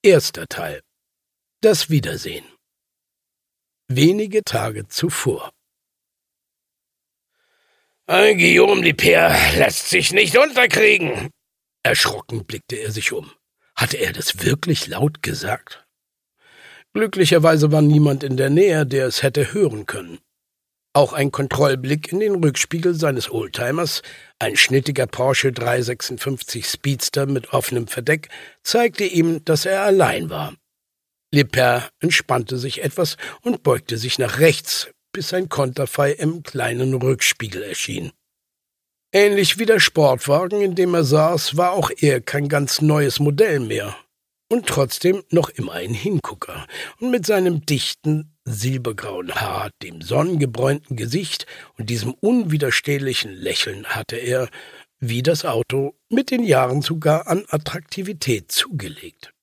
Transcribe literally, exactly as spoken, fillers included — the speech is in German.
Erster Teil. Das Wiedersehen. Wenige Tage zuvor. Guillaume Lippert lässt sich nicht unterkriegen. Erschrocken blickte er sich um. Hatte er das wirklich laut gesagt? Glücklicherweise war niemand in der Nähe, der es hätte hören können. Auch ein Kontrollblick in den Rückspiegel seines Oldtimers, ein schnittiger Porsche dreihundertsechsundfünfzig Speedster mit offenem Verdeck, zeigte ihm, dass er allein war. Lippert entspannte sich etwas und beugte sich nach rechts, bis sein Konterfei im kleinen Rückspiegel erschien. Ähnlich wie der Sportwagen, in dem er saß, war auch er kein ganz neues Modell mehr. Und trotzdem noch immer ein Hingucker. Und mit seinem dichten, silbergrauen Haar, dem sonnengebräunten Gesicht und diesem unwiderstehlichen Lächeln hatte er, wie das Auto, mit den Jahren sogar an Attraktivität zugelegt.